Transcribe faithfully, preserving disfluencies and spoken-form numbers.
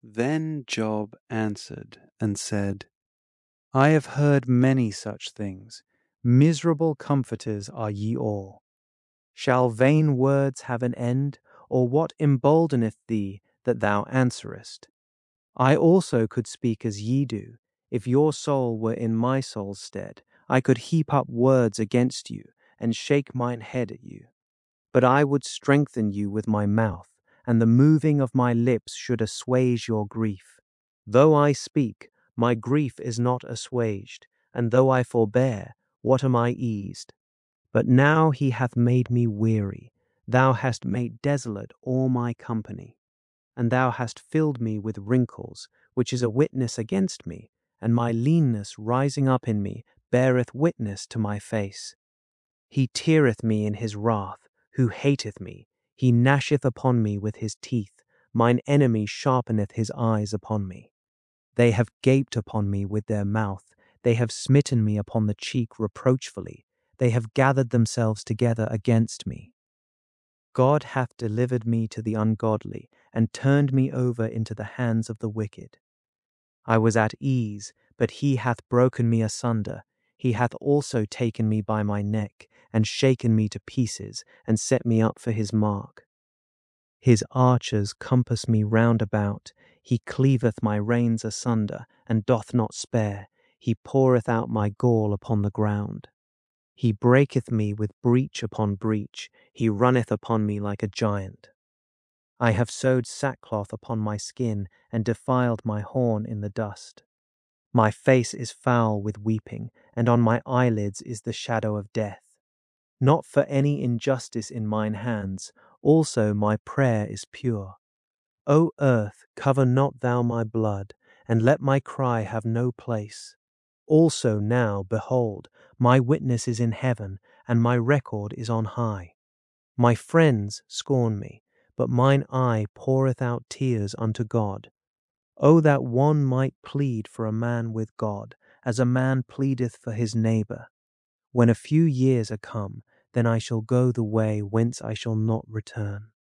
Then Job answered and said, I have heard many such things. Miserable comforters are ye all. Shall vain words have an end, or what emboldeneth thee that thou answerest? I also could speak as ye do. If your soul were in my soul's stead, I could heap up words against you, and shake mine head at you. But I would strengthen you with my mouth, and the moving of my lips should assuage your grief. Though I speak, my grief is not assuaged, and though I forbear, what am I eased? But now he hath made me weary. Thou hast made desolate all my company. And thou hast filled me with wrinkles, which is a witness against me, and my leanness rising up in me beareth witness to my face. He teareth me in his wrath, who hateth me. He gnasheth upon me with his teeth. Mine enemy sharpeneth his eyes upon me. They have gaped upon me with their mouth. They have smitten me upon the cheek reproachfully. They have gathered themselves together against me. God hath delivered me to the ungodly, and turned me over into the hands of the wicked. I was at ease, but he hath broken me asunder. He hath also taken me by my neck, and shaken me to pieces, and set me up for his mark. His archers compass me round about. He cleaveth my reins asunder, and doth not spare. He poureth out my gall upon the ground. He breaketh me with breach upon breach. He runneth upon me like a giant. I have sewed sackcloth upon my skin, and defiled my horn in the dust. My face is foul with weeping, and on my eyelids is the shadow of death. Not for any injustice in mine hands, also my prayer is pure. O earth, cover not thou my blood, and let my cry have no place. Also now, behold, my witness is in heaven, and my record is on high. My friends scorn me, but mine eye poureth out tears unto God. O that one might plead for a man with God, as a man pleadeth for his neighbour. When a few years are come, then I shall go the way whence I shall not return.